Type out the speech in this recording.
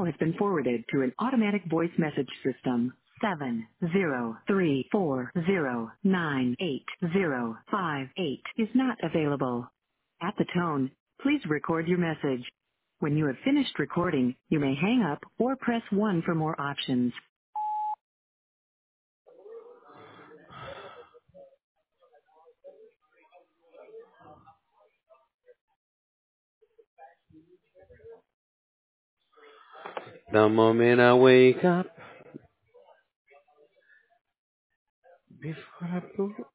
call has been forwarded to an automatic voice message system. 703409808 is not available. At the tone, please record your message. When you have finished recording, you may hang up or press 1 for more options. The moment I wake up, before I put